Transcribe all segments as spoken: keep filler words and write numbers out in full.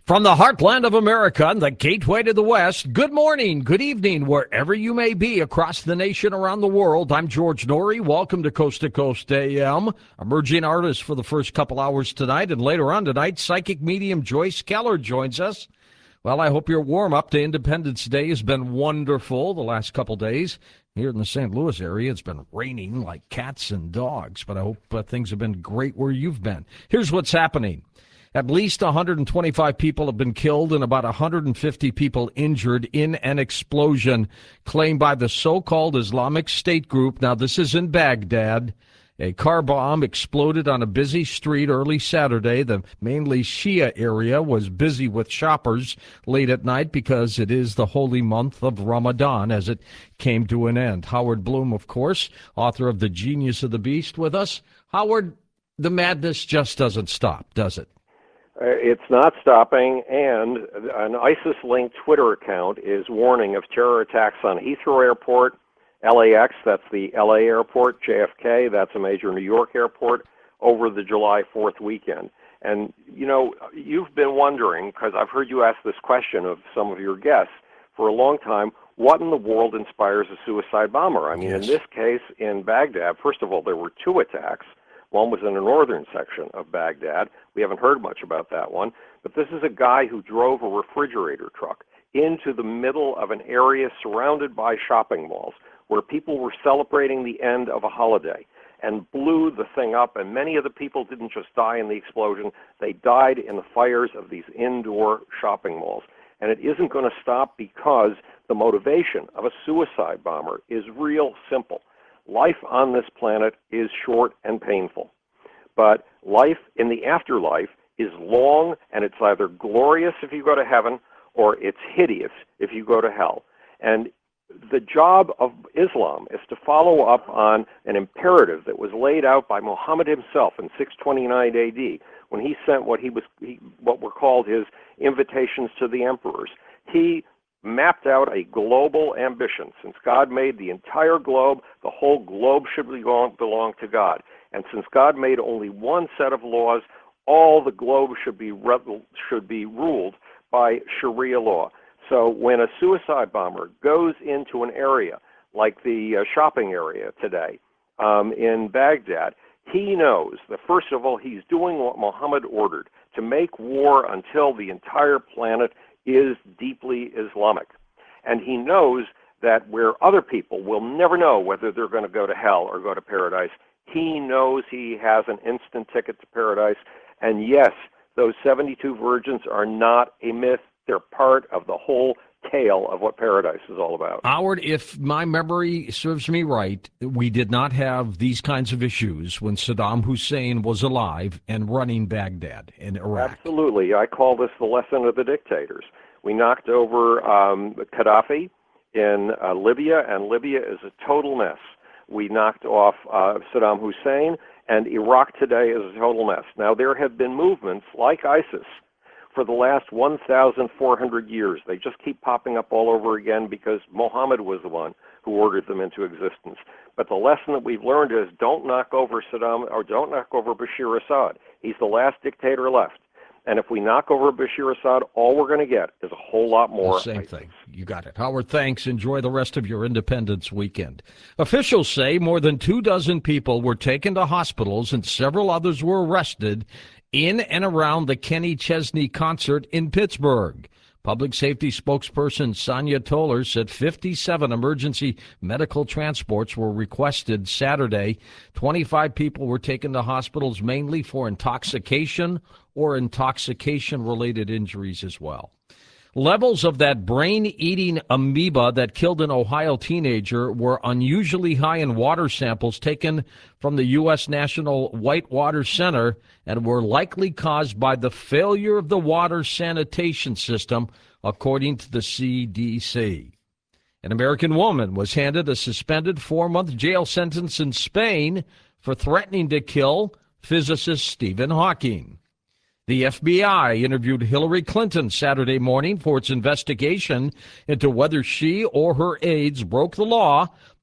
From the heartland of America and the gateway to the West, good morning, good evening, wherever you may be across the nation, around the world. I'm George Noory. Welcome to Coast to Coast A M. Emerging artist for the first couple hours tonight, and later on tonight, psychic medium Joyce Keller joins us. Well, I hope your warm-up to Independence Day has been wonderful the last couple days. Here in the Saint Louis area, it's been raining like cats and dogs, but I hope uh, things have been great where you've been. Here's what's happening. At least one hundred twenty-five people have been killed and about one hundred fifty people injured in an explosion claimed by the so-called Islamic State group. Now, this is in Baghdad. A car bomb exploded on a busy street early Saturday. The mainly Shia area was busy with shoppers late at night because it is the holy month of Ramadan as it came to an end. Howard Bloom, of course, author of The Genius of the Beast, with us. Howard, the madness just doesn't stop, does it? It's not stopping, and an ISIS-linked Twitter account is warning of terror attacks on Heathrow Airport, L A X, that's the L A airport, J F K, that's a major New York airport, over the July fourth weekend. And, you know, you've been wondering, because I've heard you ask this question of some of your guests for a long time, what in the world inspires a suicide bomber? I mean, yes. In this case, in Baghdad, first of all, there were two attacks. One was in the northern section of Baghdad. We haven't heard much about that one. But this is a guy who drove a refrigerator truck into the middle of an area surrounded by shopping malls where people were celebrating the end of a holiday and blew the thing up. And many of the people didn't just die in the explosion. They died in the fires of these indoor shopping malls. And it isn't going to stop because the motivation of a suicide bomber is real simple. Life on this planet is short and painful, but life in the afterlife is long, and it's either glorious if you go to heaven or it's hideous if you go to hell. And the job of Islam is to follow up on an imperative that was laid out by Muhammad himself in six twenty-nine A D when he sent what he was he, what were called his invitations to the emperors. He mapped out a global ambition. Since God made the entire globe, the whole globe should belong, belong to God. And since God made only one set of laws, all the globe should be re- should be ruled by Sharia law. So when a suicide bomber goes into an area like the uh, shopping area today um, in Baghdad, he knows that, first of all, he's doing what Muhammad ordered, to make war until the entire planet is deeply Islamic. And he knows that where other people will never know whether they're going to go to hell or go to paradise, he knows he has an instant ticket to paradise. And yes, those seventy-two virgins are not a myth. They're part of the whole tale of what paradise is all about. Howard, if my memory serves me right, we did not have these kinds of issues when Saddam Hussein was alive and running Baghdad in Iraq. Absolutely. I call this the lesson of the dictators. We knocked over um, Gaddafi in uh, Libya, and Libya is a total mess. We knocked off uh, Saddam Hussein, and Iraq today is a total mess. Now, there have been movements like ISIS for the last one thousand four hundred years. They just keep popping up all over again because Muhammad was the one who ordered them into existence. But the lesson that we've learned is don't knock over Saddam, or don't knock over Bashir Assad. He's the last dictator left. And if we knock over Bashir Assad, all we're going to get is a whole lot more. The same thing. You got it. Howard, thanks. Enjoy the rest of your Independence weekend. Officials say more than two dozen people were taken to hospitals and several others were arrested in and around the Kenny Chesney concert in Pittsburgh. Public safety spokesperson Sonia Toller said fifty-seven emergency medical transports were requested Saturday. twenty-five people were taken to hospitals mainly for intoxication or intoxication-related injuries as well. Levels of that brain-eating amoeba that killed an Ohio teenager were unusually high in water samples taken from the U S National Whitewater Center and were likely caused by the failure of the water sanitation system, according to the C D C. An American woman was handed a suspended four-month jail sentence in Spain for threatening to kill physicist Stephen Hawking. The F B I interviewed Hillary Clinton Saturday morning for its investigation into whether she or her aides broke the law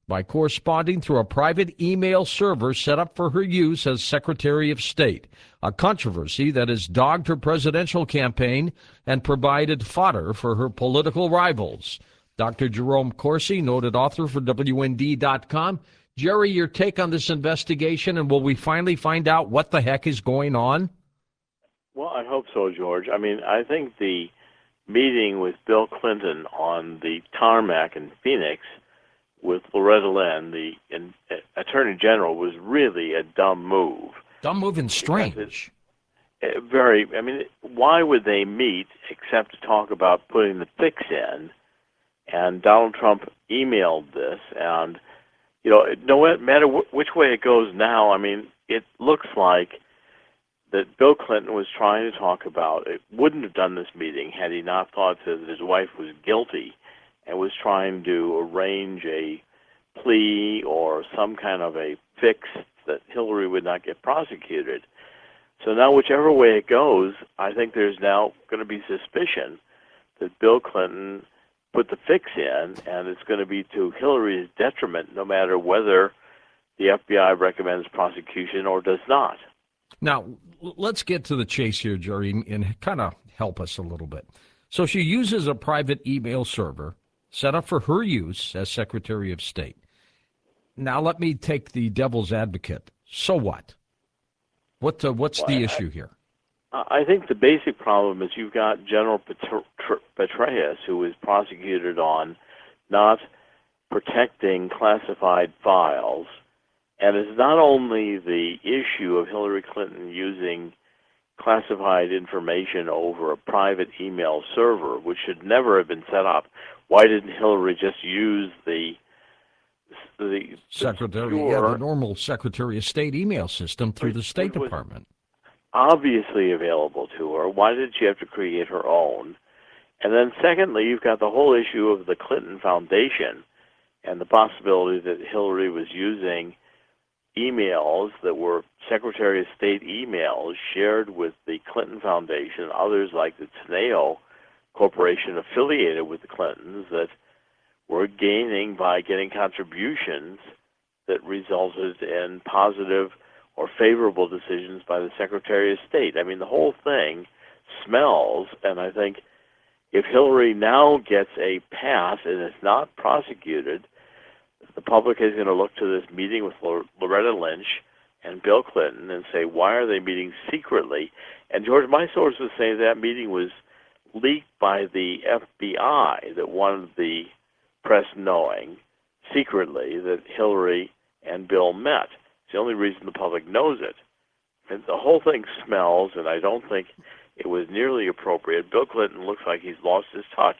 by corresponding through a private email server set up for her use as Secretary of State, a controversy that has dogged her presidential campaign and provided fodder for her political rivals. Doctor Jerome Corsi, noted author for W N D dot com. Jerry, your take on this investigation, and will we finally find out what the heck is going on? Well, I hope so, George. I mean, I think the meeting with Bill Clinton on the tarmac in Phoenix with Loretta Lynn, the in, uh, Attorney General, was really a dumb move. Dumb move and strange. It, uh, very, I mean, why would they meet except to talk about putting the fix in? And Donald Trump emailed this, and, you know, no matter wh- which way it goes now, I mean, it looks like that Bill Clinton was trying to talk about, it wouldn't have done this meeting had he not thought that his wife was guilty, and was trying to arrange a plea or some kind of a fix that Hillary would not get prosecuted. So now whichever way it goes, I think there's now going to be suspicion that Bill Clinton put the fix in, and it's going to be to Hillary's detriment no matter whether the F B I recommends prosecution or does not. Now, let's get to the chase here, Jerry, and kind of help us a little bit. So she uses a private email server set up for her use as Secretary of State. Now, let me take the devil's advocate. So what? What uh, what's well, the I, issue here? I think the basic problem is you've got General Petraeus, who is prosecuted on not protecting classified files, and it's not only the issue of Hillary Clinton using classified information over a private email server, which should never have been set up. Why didn't Hillary just use the the Secretary, secure, yeah, the normal Secretary of State email system through the State Department? Obviously available to her. Why did she have to create her own? And then secondly, you've got the whole issue of the Clinton Foundation and the possibility that Hillary was using emails that were Secretary of State emails shared with the Clinton Foundation, others like the Teneo Corporation affiliated with the Clintons that were gaining by getting contributions that resulted in positive or favorable decisions by the Secretary of State. I mean, the whole thing smells, and I think if Hillary now gets a pass and is not prosecuted, the public is going to look to this meeting with Loretta Lynch and Bill Clinton and say, why are they meeting secretly? And, George, my sources say that meeting was leaked by the F B I, that wanted the press knowing secretly that Hillary and Bill met. It's the only reason the public knows it. And the whole thing smells, and I don't think it was nearly appropriate. Bill Clinton looks like he's lost his touch.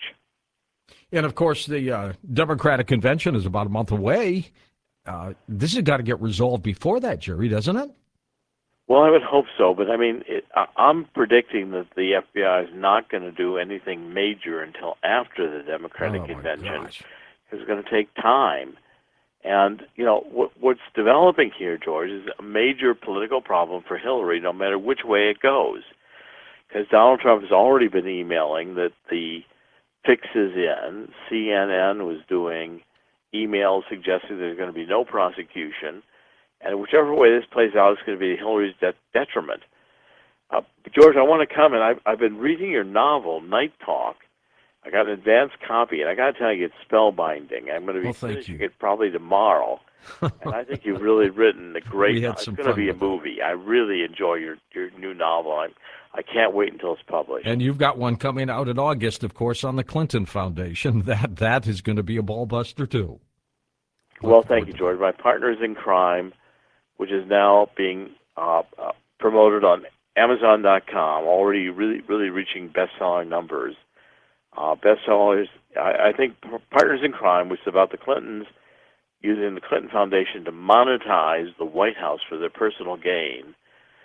And, of course, the uh, Democratic convention is about a month away. Uh, this has got to get resolved before that, Jerry, doesn't it? Well, I would hope so, but I mean, it, I, I'm predicting that the F B I is not going to do anything major until after the Democratic oh, convention. It's going to take time. And, you know, what, what's developing here, George, is a major political problem for Hillary, no matter which way it goes. Because Donald Trump has already been emailing that the fix is in. C N N was doing emails suggesting there's going to be no prosecution. And whichever way this plays out, it's going to be Hillary's de- detriment. Uh, George, I want to comment. I've, I've been reading your novel, Night Talk. I got an advanced copy, and I got to tell you, it's spellbinding. I'm going to be well, finishing it probably tomorrow. And I think you've really written a great novel. It's going to be a movie. I really enjoy your, your new novel. I'm, I can't wait until it's published. And you've got one coming out in August, of course, on the Clinton Foundation. That That is going to be a ballbuster, too. Well, thank you, George. My Partners in Crime, which is now being uh, uh, promoted on Amazon dot com, already really, really reaching best-selling numbers. Uh, bestsellers, I, I think Partners in Crime, which is about the Clintons using the Clinton Foundation to monetize the White House for their personal gain.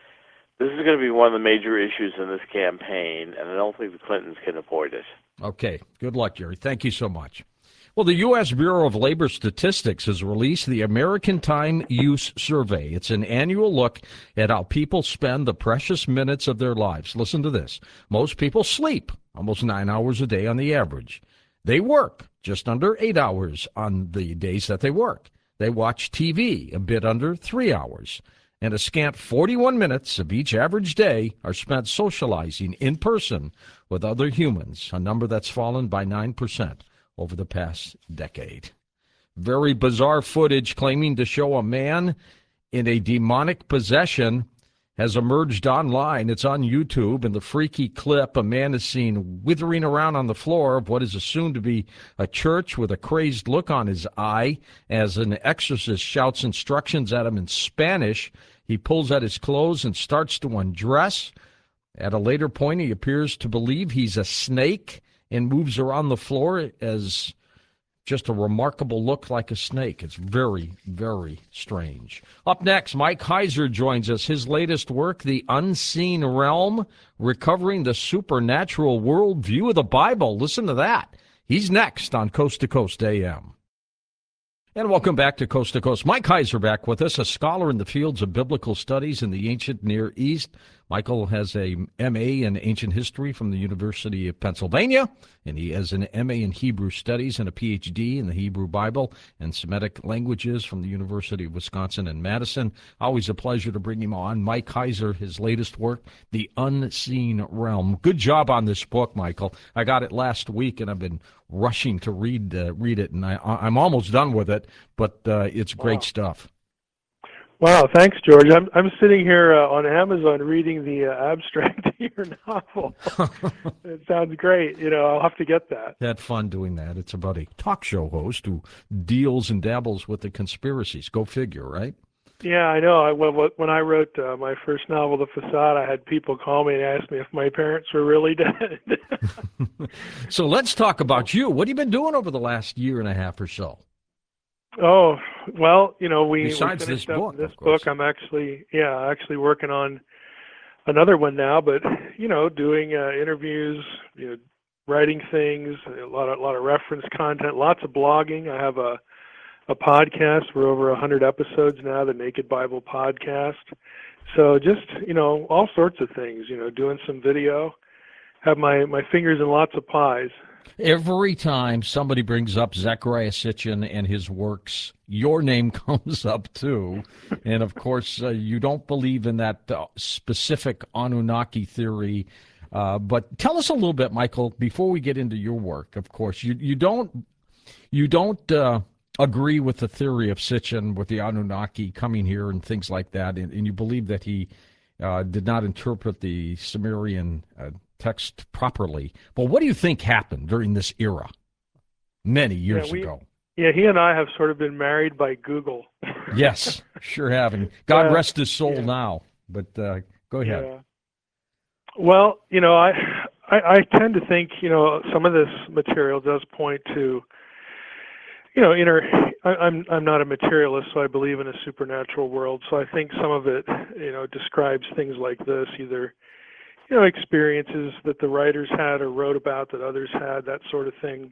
This is going to be one of the major issues in this campaign, and I don't think the Clintons can avoid it. Okay. Good luck, Jerry. Thank you so much. Well, the U S Bureau of Labor Statistics has released the American Time Use Survey. It's an annual look at how people spend the precious minutes of their lives. Listen to this. Most people sleep almost nine hours a day on the average. They work just under eight hours on the days that they work. They watch T V a bit under three hours. And a scant forty-one minutes of each average day are spent socializing in person with other humans, a number that's fallen by nine percent over the past decade. Very bizarre footage claiming to show a man in a demonic possession has emerged online. It's on YouTube. In the freaky clip, a man is seen withering around on the floor of what is assumed to be a church with a crazed look on his eye as an exorcist shouts instructions at him in Spanish. He pulls at his clothes and starts to undress. At a later point, he appears to believe he's a snake and moves around the floor as just a remarkable look like a snake. It's very, very strange. Up next, Mike Heiser joins us. His latest work, The Unseen Realm, Recovering the Supernatural Worldview of the Bible. Listen to that. He's next on Coast to Coast A M. And welcome back to Coast to Coast. Mike Heiser back with us, a scholar in the fields of biblical studies in the ancient Near East. Michael has a M A in ancient history from the University of Pennsylvania, and he has an M A in Hebrew studies and a P H D in the Hebrew Bible and Semitic languages from the University of Wisconsin in Madison. Always a pleasure to bring him on. Mike Heiser, his latest work, The Unseen Realm. Good job on this book, Michael. I got it last week, and I've been rushing to read uh, read it, and I, I'm almost done with it, but uh, it's great Wow. stuff. Wow, thanks, George. I'm I'm sitting here uh, on Amazon reading the uh, abstract to your novel. It sounds great. You know, I'll have to get that. Had fun doing that. It's about a talk show host who deals and dabbles with the conspiracies. Go figure, right? Yeah, I know. I, when, when I wrote uh, my first novel, The Facade, I had people call me and ask me if my parents were really dead. So let's talk about you. What have you been doing over the last year and a half or so? Oh, well, you know, we, we Besides finished this up book, this of course. book. I'm actually, yeah, actually working on another one now, but, you know, doing uh, interviews, you know, writing things, a lot of, a lot of reference content, lots of blogging. I have a, a podcast. We're over one hundred episodes now, the Naked Bible Podcast. So just, you know, all sorts of things, you know, doing some video, have my, my fingers in lots of pies. Every time somebody brings up Zecharia Sitchin and his works, your name comes up too. And of course, uh, you don't believe in that uh, specific Anunnaki theory. Uh, but tell us a little bit, Michael, before we get into your work. Of course, you you don't you don't uh, agree with the theory of Sitchin with the Anunnaki coming here and things like that, and, and you believe that he uh, did not interpret the Sumerian uh, text properly. But what do you think happened during this era, many years Yeah, we, ago? Yeah, he and I have sort of been married by Google. Yes, sure have. And God Yeah, rest his soul yeah. now. But uh, go ahead. Yeah. Well, you know, I, I I tend to think, you know, some of this material does point to, you know, inner. I, I'm I'm not a materialist, so I believe in a supernatural world. So I think some of it, you know, describes things like this, either, you know, experiences that the writers had or wrote about that others had, that sort of thing.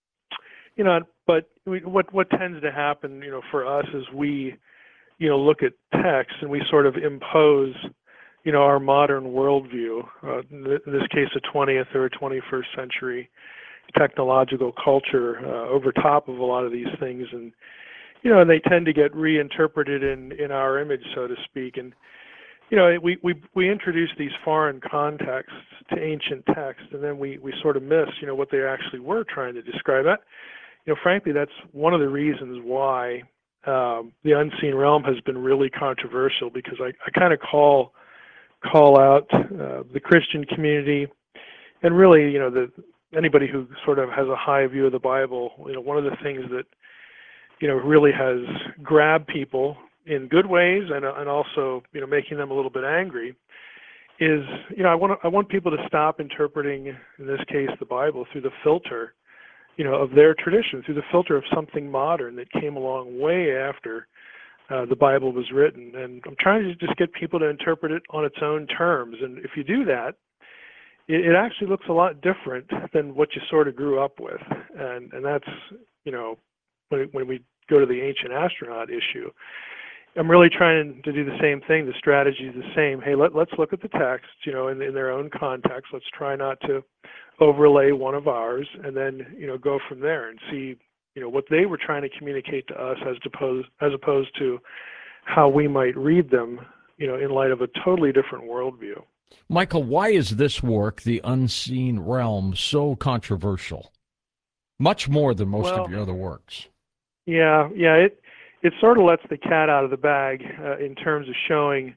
You know, but we, what what tends to happen, you know, for us is we, you know, look at text and we sort of impose, you know, our modern worldview, uh, in this case, a twentieth or a twenty-first century technological culture uh, over top of a lot of these things, and you know, and they tend to get reinterpreted in in our image, so to speak. And you know, we we we introduce these foreign contexts to ancient texts, and then we we sort of miss, you know, what they actually were trying to describe. That, you know, frankly, that's one of the reasons why um, the Unseen Realm has been really controversial, because I, I kind of call call out uh, the Christian community, and really, you know, the anybody who sort of has a high view of the Bible. You know, one of the things that, you know, really has grabbed people in good ways, and and also, you know, making them a little bit angry, is, you know, I want to, I want people to stop interpreting, in this case, the Bible through the filter, you know, of their tradition, through the filter of something modern that came along way after uh, the Bible was written. And I'm trying to just get people to interpret it on its own terms. And if you do that, it, it actually looks a lot different than what you sort of grew up with. And and that's, you know, when when we go to the ancient astronaut issue, I'm really trying to do the same thing. The strategy is the same. Hey, let, let's look at the text, you know, in, in their own context. Let's try not to overlay one of ours, and then, you know, go from there and see, you know, what they were trying to communicate to us as opposed as opposed to how we might read them, you know, in light of a totally different worldview. Michael, why is this work, The Unseen Realm, so controversial? Much more than most Well, of your other works. Yeah, yeah, it it sort of lets the cat out of the bag uh, in terms of showing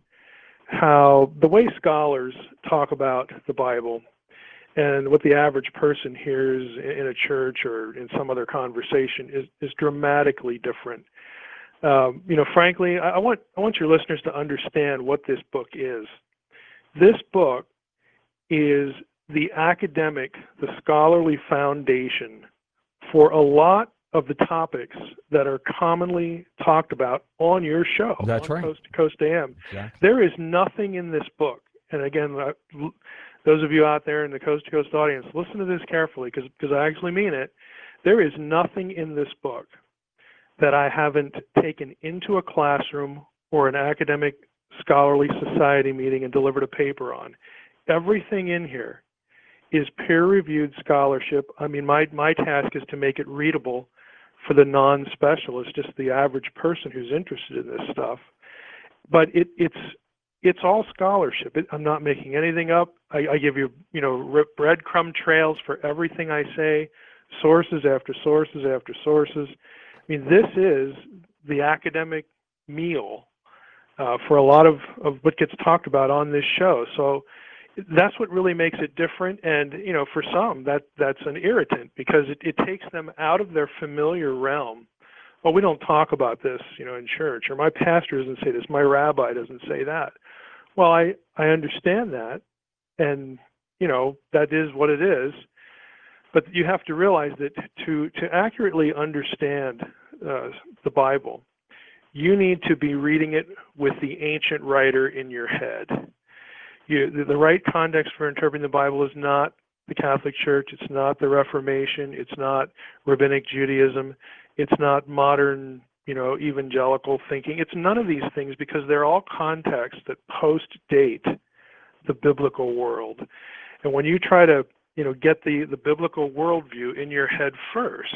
how the way scholars talk about the Bible and what the average person hears in a church or in some other conversation is, is dramatically different. Um, you know, frankly, I, I want I want your listeners to understand what this book is. This book is the academic, the scholarly foundation for a lot of the topics that are commonly talked about on your show, That's on right. Coast to Coast A M. Exactly. There is nothing in this book, and again, I, those of you out there in the Coast to Coast audience, listen to this carefully because because I actually mean it. There is nothing in this book that I haven't taken into a classroom or an academic scholarly society meeting and delivered a paper on. Everything in here is peer-reviewed scholarship. I mean, my, my task is to make it readable for the non-specialist, just the average person who's interested in this stuff. But it, it's it's all scholarship. It, I'm not making anything up. I, I give you, you know, breadcrumb trails for everything I say, sources after sources after sources. I mean, this is the academic meal uh, for a lot of, of what gets talked about on this show. So that's what really makes it different. And, you know, for some, that that's an irritant because it, it takes them out of their familiar realm. Well, we don't talk about this, you know, in church, or my pastor doesn't say this, my rabbi doesn't say that. Well, I, I understand that, and, you know, that is what it is. But you have to realize that to, to accurately understand uh, the Bible, you need to be reading it with the ancient writer in your head. You, the, the right context for interpreting the Bible is not the Catholic Church, it's not the Reformation, it's not Rabbinic Judaism, it's not modern, you know, evangelical thinking. It's none of these things because they're all contexts that post-date the biblical world. And when you try to, you know, get the, the biblical worldview in your head first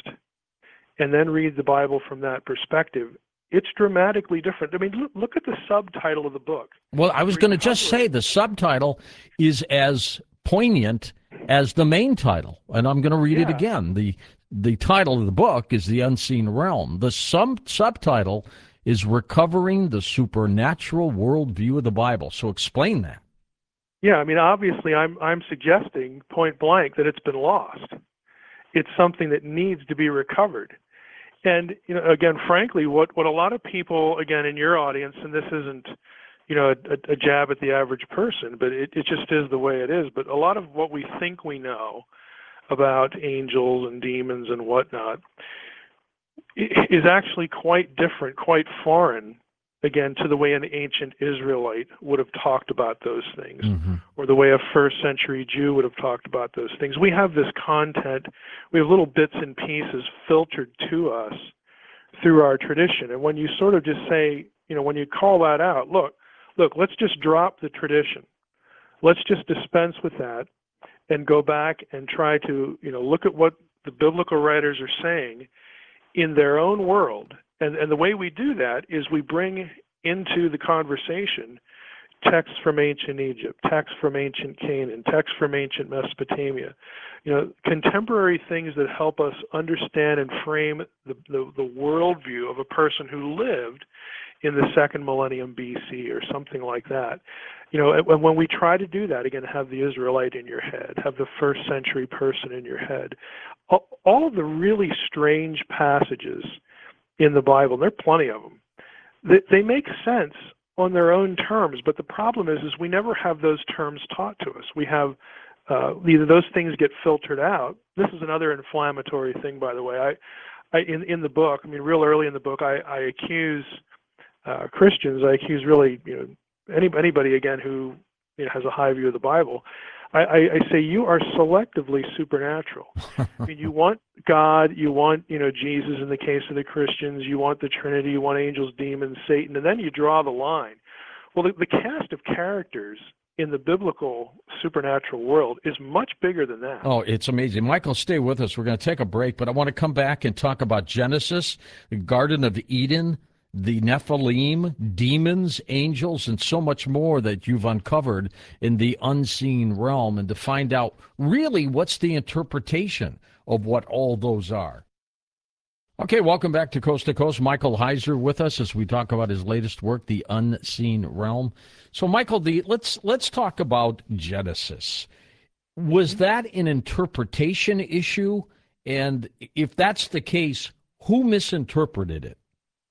and then read the Bible from that perspective, it's dramatically different. I mean, look, look at the subtitle of the book. Well, I was going to just say the subtitle is as poignant as the main title, and I'm going to read Yeah. it again. The the title of the book is The Unseen Realm. The sub subtitle is Recovering the Supernatural Worldview of the Bible. So explain that. Yeah, I mean, obviously, I'm I'm suggesting point blank that it's been lost. It's something that needs to be recovered. And, you know, again, frankly, what, what a lot of people, again, in your audience, and this isn't, you know, a, a jab at the average person, but it, it just is the way it is. But a lot of what we think we know about angels and demons and whatnot is actually quite different, quite foreign, again, to the way an ancient Israelite would have talked about those things, mm-hmm. or the way a first century Jew would have talked about those things. We have this content, we have little bits and pieces filtered to us through our tradition. And when you sort of just say, you know, when you call that out, look, look, let's just drop the tradition. Let's just dispense with that and go back and try to, you know, look at what the biblical writers are saying in their own world. And, and the way we do that is we bring into the conversation texts from ancient Egypt, texts from ancient Canaan, texts from ancient Mesopotamia, you know, contemporary things that help us understand and frame the, the, the worldview of a person who lived in the second millennium B C or something like that. You know, and when we try to do that, again, have the Israelite in your head, have the first century person in your head, all of the really strange passages in the Bible, and there are plenty of them, they, they make sense on their own terms, but the problem is, is we never have those terms taught to us. We have uh, either those things get filtered out. This is another inflammatory thing, by the way. I, I in, in the book, I mean, real early in the book, I, I accuse uh, Christians, I accuse really, you know, any, anybody, again, who you know, has a high view of the Bible. I, I, I say you are selectively supernatural. I mean, you want God, you want, you know, Jesus in the case of the Christians, you want the Trinity, you want angels, demons, Satan, and then you draw the line. Well, the, the cast of characters in the biblical supernatural world is much bigger than that. Oh, it's amazing. Michael, stay with us. We're going to take a break, but I want to come back and talk about Genesis, the Garden of Eden, the Nephilim, demons, angels, and so much more that you've uncovered in the unseen realm, and to find out really what's the interpretation of what all those are. Okay, welcome back to Coast to Coast. Michael Heiser with us as we talk about his latest work, The Unseen Realm. So, Michael, the let's let's talk about Genesis. Was that an interpretation issue? And if that's the case, who misinterpreted it?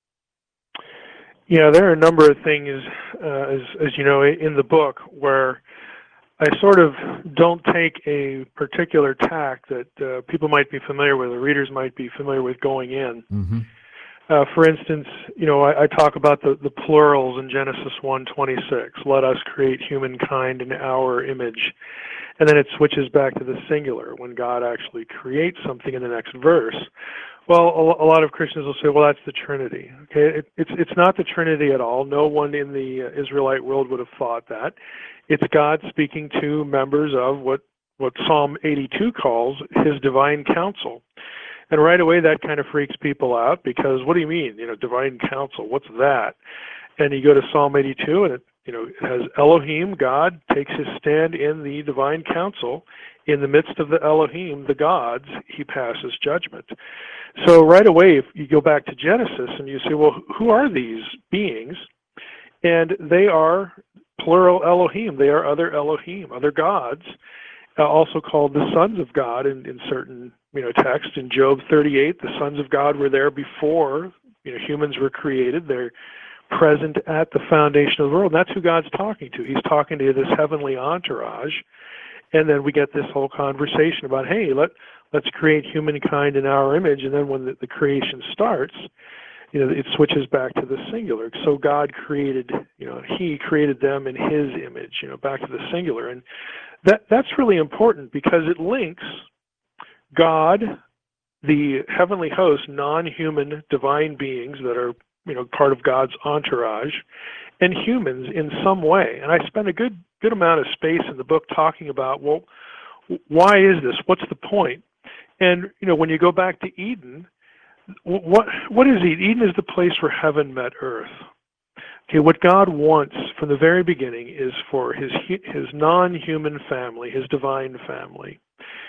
Yeah, there are a number of things, uh, as, as you know, in the book where I sort of don't take a particular tack that uh, people might be familiar with, or readers might be familiar with going in. Mm-hmm. Uh, for instance, you know, I, I talk about the, the plurals in Genesis one twenty-six. Let us create humankind in our image. And then it switches back to the singular when God actually creates something in the next verse. Well, a, a lot of Christians will say, well, that's the Trinity. Okay, it, it's it's not the Trinity at all. No one in the uh, Israelite world would have thought that. It's God speaking to members of what, what Psalm eighty-two calls his divine counsel. And right away that kind of freaks people out, because what do you mean, you know, divine counsel? What's that? And you go to Psalm eighty-two, and it, you know, it has Elohim, God, takes his stand in the divine council. In the midst of the Elohim, the gods, he passes judgment. So right away, if you go back to Genesis and you say, well, who are these beings? And they are plural Elohim. They are other Elohim, other gods, uh, also called the sons of God in, in certain, you know, texts. In Job thirty-eight, the sons of God were there before, you know, humans were created. They're present at the foundation of the world. And that's who God's talking to. He's talking to this heavenly entourage. And then we get this whole conversation about, hey, let, let's create humankind in our image. And then when the, the creation starts, you know, it switches back to the singular. So God created, you know, he created them in his image, you know, back to the singular. And that that's really important, because it links God, the heavenly host, non-human divine beings that are, you know, part of God's entourage, and humans in some way. And I spend a good good amount of space in the book talking about, well, why is this? What's the point? And, you know, when you go back to Eden, what what is Eden? Eden is the place where heaven met earth. Okay, what God wants from the very beginning is for his his non-human family, his divine family,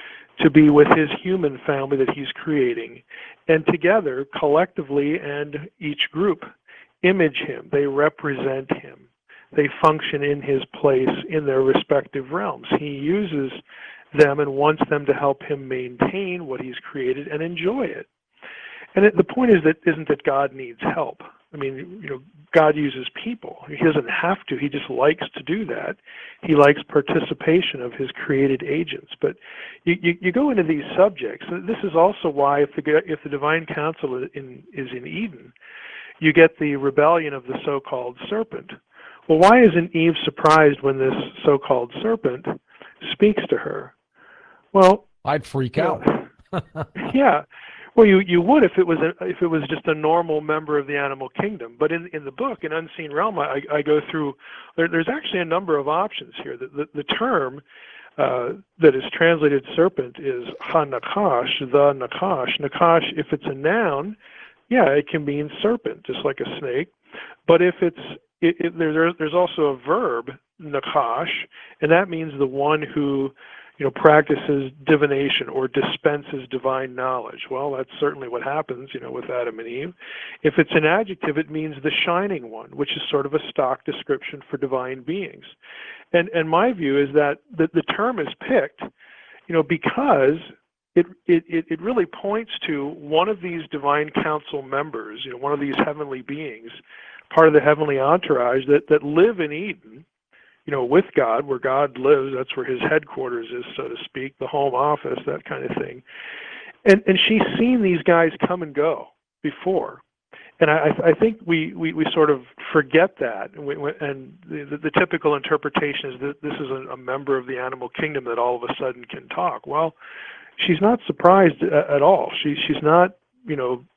to be with his human family that he's creating, and together, collectively and each group, image him. They represent him. They function in his place in their respective realms. He uses them and wants them to help him maintain what he's created and enjoy it. And it, the point is that isn't that God needs help. I mean, you know, God uses people. He doesn't have to. He just likes to do that. He likes participation of his created agents. But you, you, you go into these subjects. This is also why if the if the divine council is in, is in Eden, you get the rebellion of the so-called serpent. Well, why isn't Eve surprised when this so-called serpent speaks to her? Well, I'd freak you out. know, yeah. Well, you, you would if it was a, if it was just a normal member of the animal kingdom. But in in the book, in Unseen Realm, I, I go through. There, there's actually a number of options here. The the, the term uh, that is translated serpent is ha-nakash, the nakash. Nakash, if it's a noun, yeah, it can mean serpent, just like a snake. But if it's it, it, there, there's also a verb, nakash, and that means the one who, you know, practices divination or dispenses divine knowledge. Well, that's certainly what happens, you know, with Adam and Eve. If it's an adjective, it means the shining one, which is sort of a stock description for divine beings. And and my view is that the, the term is picked, you know, because it, it, it really points to one of these divine council members, you know, one of these heavenly beings, part of the heavenly entourage that, that live in Eden, you know, with God, where God lives. That's where his headquarters is, so to speak, the home office, that kind of thing. And and she's seen these guys come and go before. And I, I think we, we, we sort of forget that. And, we, and the, the typical interpretation is that this is a, a member of the animal kingdom that all of a sudden can talk. Well, she's not surprised at all. She, she's not, you know,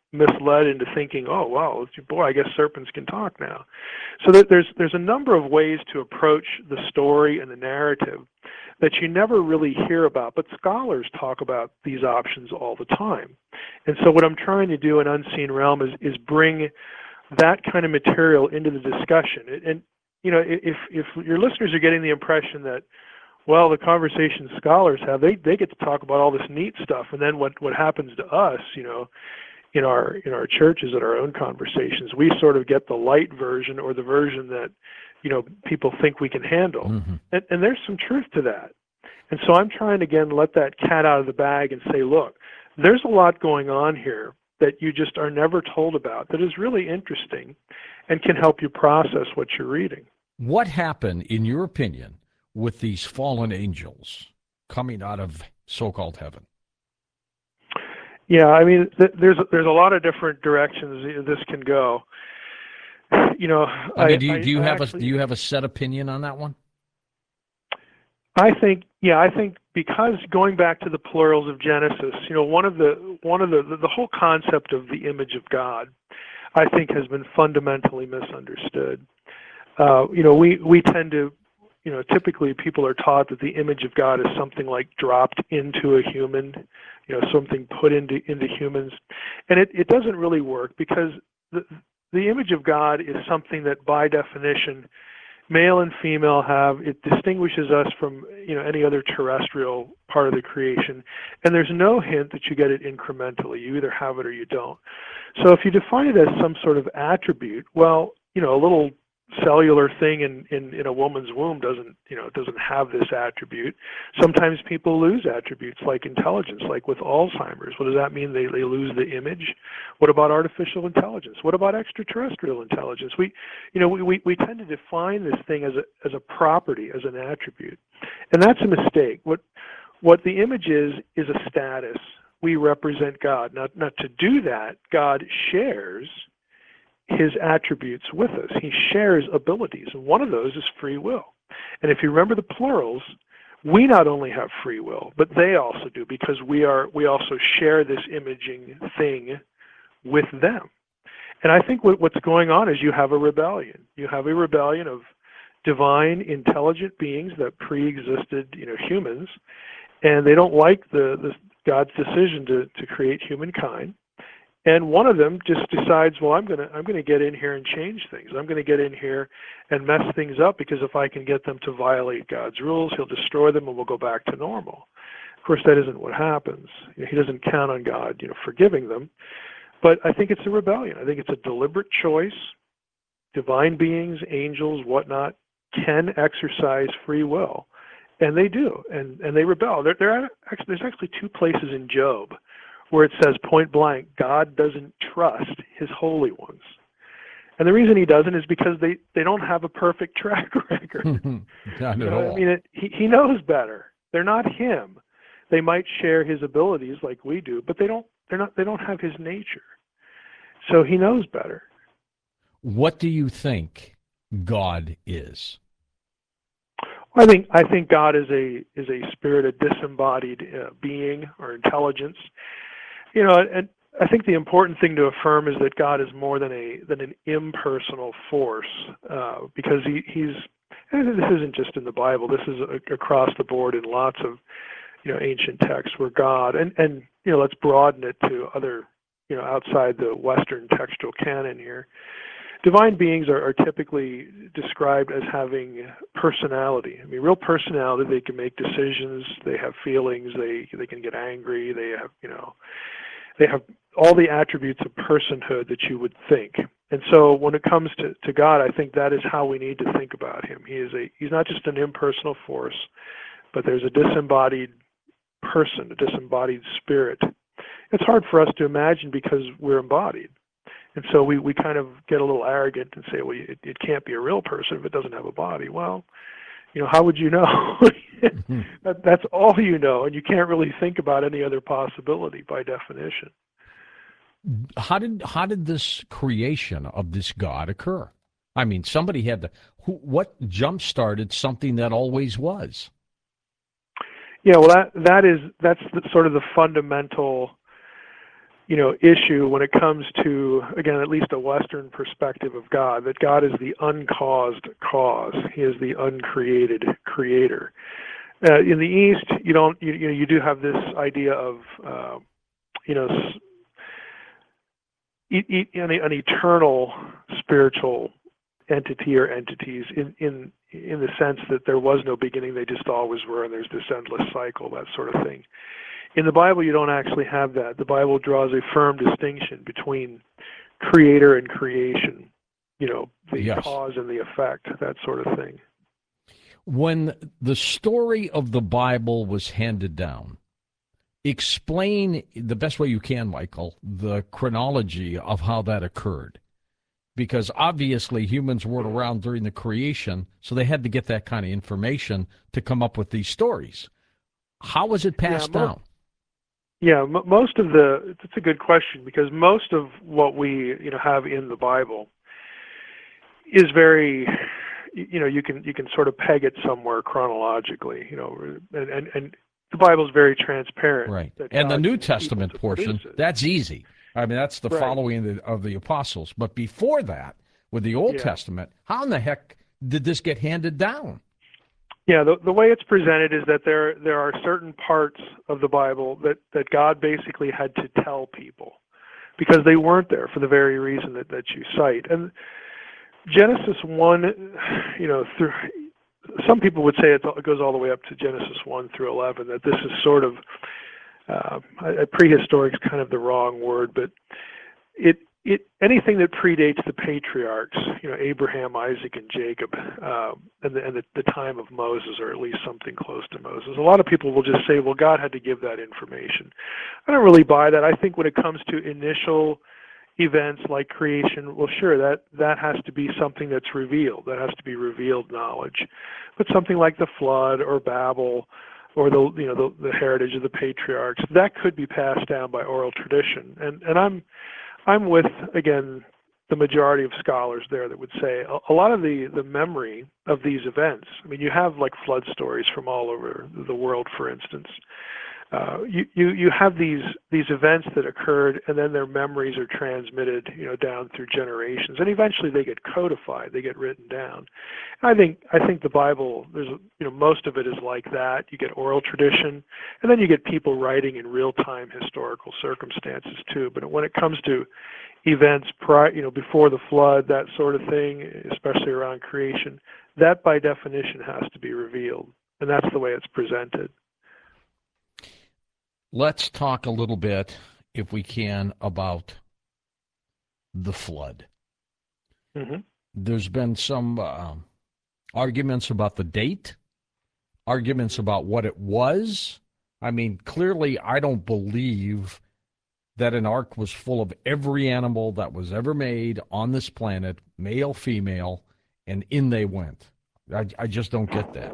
misled into thinking, oh, wow, boy, I guess serpents can talk now. So that there's there's a number of ways to approach the story and the narrative that you never really hear about, but scholars talk about these options all the time. And so what I'm trying to do in Unseen Realm is, is bring that kind of material into the discussion. And, you know, if, if your listeners are getting the impression that, well, the conversation scholars have, they, they get to talk about all this neat stuff, and then what, what happens to us, you know, in our in our churches at our own conversations, we sort of get the light version, or the version that, you know, people think we can handle. Mm-hmm. And, and there's some truth to that. And so I'm trying, again, let that cat out of the bag and say, look, there's a lot going on here that you just are never told about that is really interesting and can help you process what you're reading. What happened, in your opinion, with these fallen angels coming out of so-called heaven? Yeah, I mean, th- there's there's a lot of different directions this can go. You know, I mean, do you, I, do you I have actually, a do you have a set opinion on that one? I think, yeah, I think because going back to the plurals of Genesis, you know, one of the one of the the whole concept of the image of God, I think, has been fundamentally misunderstood. Uh, you know, we we tend to, you know, typically people are taught that the image of God is something like dropped into a human, you know, something put into into humans, and it, it doesn't really work, because the the image of God is something that by definition male and female have. It distinguishes us from, you know, any other terrestrial part of the creation, and there's no hint that you get it incrementally. You either have it or you don't. So if you define it as some sort of attribute, well, you know, a little cellular thing in, in, in a woman's womb doesn't, you know, doesn't have this attribute. Sometimes people lose attributes like intelligence, like with Alzheimer's. What does that mean? They, they lose the image. What about artificial intelligence? What about extraterrestrial intelligence? We, you know, we, we, we tend to define this thing as a, as a property, as an attribute. And that's a mistake. What, what the image is, is a status. We represent God. Now, now to do that, God shares his attributes with us. He shares abilities, and one of those is free will. And if you remember the plurals, we not only have free will, but they also do, because we are we also share this imaging thing with them. And I think what, what's going on is you have a rebellion. You have a rebellion of divine, intelligent beings that pre-existed, you know, humans, and they don't like the, the God's decision to, to create humankind. And one of them just decides, well, I'm gonna I'm gonna get in here and change things. I'm gonna get in here and mess things up, because if I can get them to violate God's rules, he'll destroy them and we'll go back to normal. Of course, that isn't what happens. You know, he doesn't count on God, you know, forgiving them. But I think it's a rebellion. I think it's a deliberate choice. Divine beings, angels, whatnot, can exercise free will, and they do, and and they rebel. There, there are actually, there's actually two places in Job where it says point blank, God doesn't trust his holy ones. And the reason he doesn't is because they, they don't have a perfect track record. Not you at know, all. I mean, it, he, he knows better. They're not him. They might share his abilities like we do, but they don't they're not they don't have his nature. So he knows better. What do you think God is? I think I think God is a is a spirit, a disembodied uh, being or intelligence. You know, and I think the important thing to affirm is that God is more than a than an impersonal force, uh, because he, he's. And this isn't just in the Bible. This is a, across the board in lots of, you know, ancient texts where God and and you know, let's broaden it to other, you know, outside the Western textual canon here. Divine beings are, are typically described as having personality. I mean, real personality. They can make decisions. They have feelings. They they can get angry. They have, you know, they have all the attributes of personhood that you would think. And so, when it comes to, to God, I think that is how we need to think about him. He is a he's not just an impersonal force, but there's a disembodied person, a disembodied spirit. It's hard for us to imagine because we're embodied. And so we, we kind of get a little arrogant and say, well, it, it can't be a real person if it doesn't have a body. Well, you know, how would you know? that, that's all you know, and you can't really think about any other possibility by definition. How did how did this creation of this God occur? I mean, somebody had to. Who, what jump-started something that always was? Yeah, well, that that is that's the, sort of the fundamental, you know, issue when it comes to, again, at least a Western perspective of God, that God is the uncaused cause. He is the uncreated creator. Uh, in the East, you don't, you, you know, you do have this idea of, uh, you know, e- e- an, an eternal spiritual entity or entities in, in in the sense that there was no beginning, they just always were, and there's this endless cycle, that sort of thing. In the Bible, you don't actually have that. The Bible draws a firm distinction between creator and creation, you know, the Yes. cause and the effect, that sort of thing. When the story of the Bible was handed down, explain the best way you can, Michael, the chronology of how that occurred. Because obviously humans weren't around during the creation, so they had to get that kind of information to come up with these stories. How was it passed Yeah, mo- down? Yeah, m- most of the, it's a good question, because most of what we, you know, have in the Bible is very, you know, you can you can sort of peg it somewhere chronologically, you know, and and, and the Bible is very transparent. Right. that And the God New used people Testament to portion, produce it. that's easy. I mean, that's the Right. following of the, of the apostles. But before that, with the Old Yeah. Testament, how in the heck did this get handed down? Yeah, the the way it's presented is that there there are certain parts of the Bible that that God basically had to tell people because they weren't there for the very reason that, that you cite. And Genesis one, you know, through some people would say it goes all the way up to Genesis one through eleven. That this is sort of uh, prehistoric is kind of the wrong word, but it it anything that predates the patriarchs, you know, Abraham, Isaac, and Jacob, uh, and the and the, the time of Moses, or at least something close to Moses. A lot of people will just say, well, God had to give that information. I don't really buy that. I think when it comes to initial events like creation, well, sure, that that has to be something that's revealed. That has to be revealed knowledge. But something like the flood or Babel, or the you know the, the heritage of the patriarchs, that could be passed down by oral tradition. And and I'm I'm with, again, the majority of scholars there that would say a, a lot of the, the memory of these events, I mean, you have like flood stories from all over the world, for instance. Uh, you, you, you have these, these events that occurred, and then their memories are transmitted, you know, down through generations, and eventually they get codified, they get written down. And I think, I think the Bible, there's, you know, most of it is like that. You get oral tradition, and then you get people writing in real-time historical circumstances too. But when it comes to events prior, you know, before the flood, that sort of thing, especially around creation, that by definition has to be revealed, and that's the way it's presented. Let's talk a little bit, if we can, about the flood. Mm-hmm. There's been some uh, arguments about the date, arguments about what it was. I mean, clearly, I don't believe that an ark was full of every animal that was ever made on this planet, male, female, and in they went. I, I just don't get that.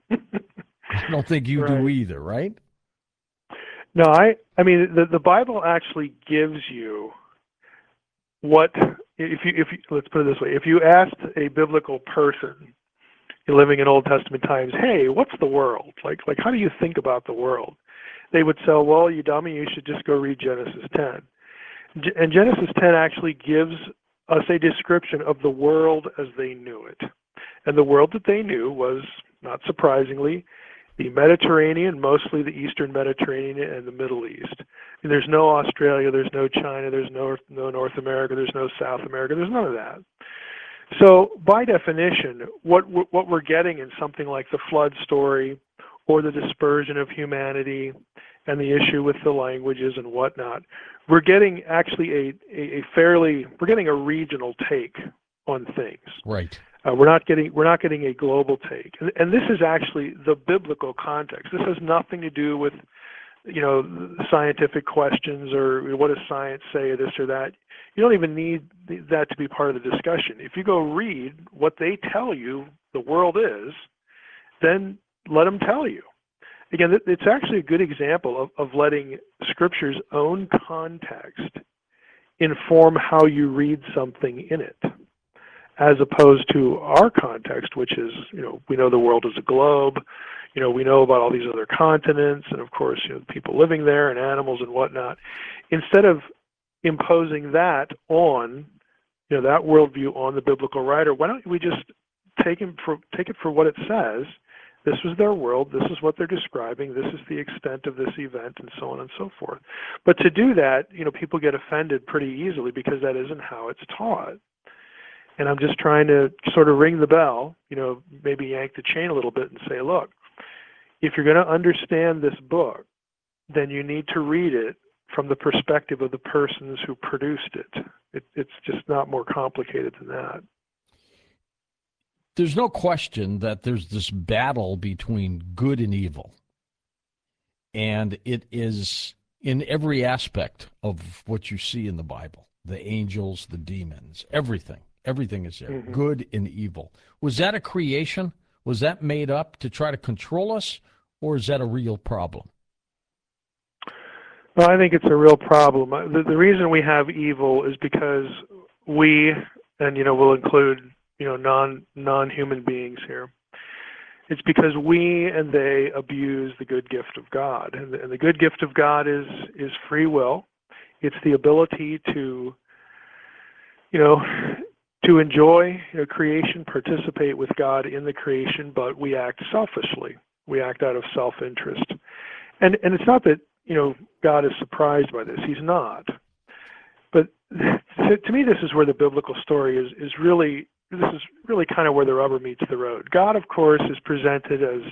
I don't think you Right. do either, right? No, I I mean the the Bible actually gives you what if you if you, let's put it this way, if you asked a biblical person living in Old Testament times, hey, what's the world? Like like how do you think about the world? They would say, well, you dummy, you should just go read Genesis ten. And Genesis ten actually gives us a description of the world as they knew it. And the world that they knew was, not surprisingly, the Mediterranean, mostly the Eastern Mediterranean and the Middle East. And there's no Australia, there's no China, there's no, no North America, there's no South America, there's none of that. So by definition, what what we're getting in something like the flood story or the dispersion of humanity and the issue with the languages and whatnot, we're getting actually a, a, a fairly, we're getting a regional take on things. Right. Uh, we're not getting we're not getting a global take, and, and this is actually the biblical context. This has nothing to do with, you know, scientific questions or what does science say, this or that. You don't even need that to be part of the discussion. If you go read what they tell you the world is, then let them tell you. Again, it's actually a good example of, of letting Scripture's own context inform how you read something in it, as opposed to our context, which is, you know, we know the world is a globe, you know, we know about all these other continents, and of course, you know, people living there and animals and whatnot. Instead of imposing that on, you know, that worldview on the biblical writer. Why don't we just take him for take it for what it says? This was their world. This is what they're describing. This is the extent of this event, and so on and so forth. But to do that, you know, people get offended pretty easily because that isn't how it's taught. And I'm just trying to sort of ring the bell, you know, maybe yank the chain a little bit and say, look, if you're going to understand this book, then you need to read it from the perspective of the persons who produced it. it it's just not more complicated than that. There's no question that there's this battle between good and evil. And it is in every aspect of what you see in the Bible, the angels, the demons, everything. Everything is there, mm-hmm. Good and evil. Was that a creation? Was that made up to try to control us, or is that a real problem? Well, I think it's a real problem. The, the reason we have evil is because we, and you know, we'll include you know non non-human beings here. It's because we and they abuse the good gift of God, and the, and the good gift of God is is free will. It's the ability to, you know. to enjoy you know, creation, participate with God in the creation, but we act selfishly. We act out of self-interest. And and it's not that, you know, God is surprised by this. He's not. But to, to me, this is where the biblical story is, is really, this is really kind of where the rubber meets the road. God, of course, is presented as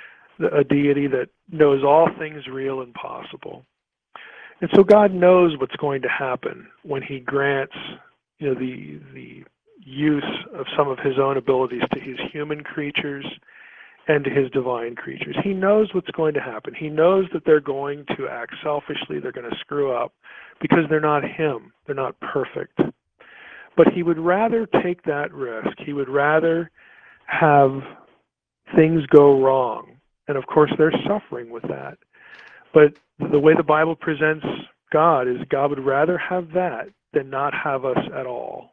a deity that knows all things real and possible. And so God knows what's going to happen when he grants, you know, the the use of some of his own abilities to his human creatures and to his divine creatures. He knows what's going to happen. He knows that they're going to act selfishly, they're going to screw up because they're not him. They're not perfect. But he would rather take that risk. He would rather have things go wrong. And of course, there's suffering with that. But the way the Bible presents God is God would rather have that than not have us at all.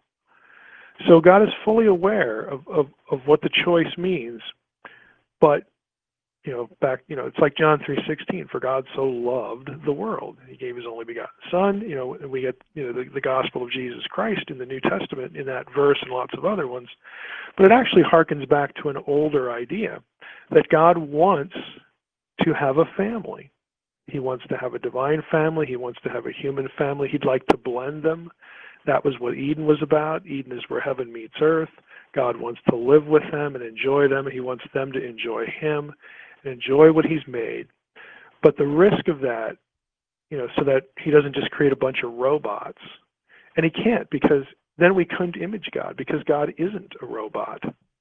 So God is fully aware of, of, of what the choice means. But, you know, back, you know, it's like John three sixteen, for God so loved the world. He gave his only begotten Son, you know, and we get, you know, the, the gospel of Jesus Christ in the New Testament in that verse and lots of other ones. But it actually harkens back to an older idea that God wants to have a family. He wants to have a divine family. He wants to have a human family. He'd like to blend them. That was what Eden was about. Eden is where heaven meets earth. God wants to live with them and enjoy them. He wants them to enjoy him and enjoy what he's made. But the risk of that, you know, so that he doesn't just create a bunch of robots. And he can't, because then we couldn't image God, because God isn't a robot.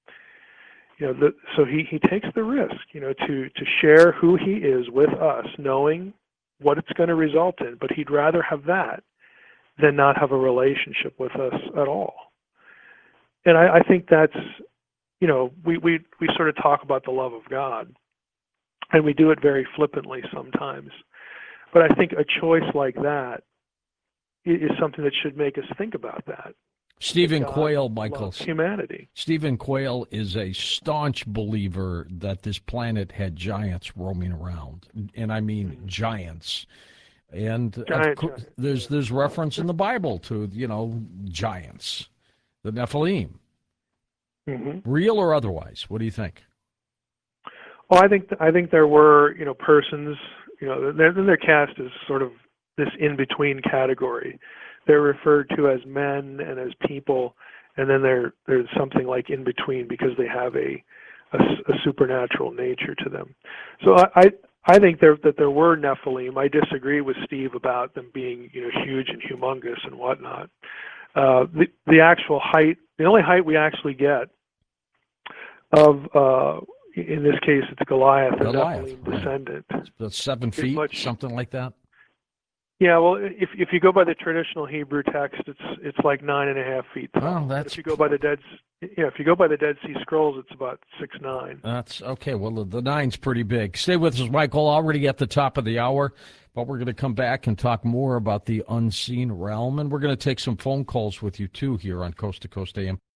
You know, the, so he, he takes the risk, you know, to, to share who he is with us, knowing what it's going to result in. But he'd rather have that than not have a relationship with us at all. And I, I think that's, you know, we, we, we sort of talk about the love of God, and we do it very flippantly sometimes. But I think a choice like that is something that should make us think about that. Stephen Quayle, Michael. Humanity. Stephen Quayle is a staunch believer that this planet had giants roaming around, and I mean mm-hmm. giants. And Giant, co- giant. there's there's reference in the Bible to, you know, giants, the Nephilim. Mm-hmm. Real or otherwise? What do you think? Well, I think I think there were, you know, persons, you know, then they're cast as sort of this in-between category. They're referred to as men and as people, and then there there's something like in between because they have a, a, a supernatural nature to them. So I, I I think there that there were Nephilim. I disagree with Steve about them being, you know, huge and humongous and whatnot. Uh, the the actual height, the only height we actually get of, uh, in this case, it's Goliath, a Goliath, Nephilim right. descendant. That's seven feet, much, something like that. Yeah, well, if if you go by the traditional Hebrew text, it's it's like nine and a half feet tall. Oh, that's. If you go by the Dead, yeah, if you go by the Dead Sea Scrolls, it's about six nine. That's okay. Well, the, the nine's pretty big. Stay with us, Michael. Already at the top of the hour, but we're going to come back and talk more about the unseen realm, and we're going to take some phone calls with you too here on Coast to Coast A M.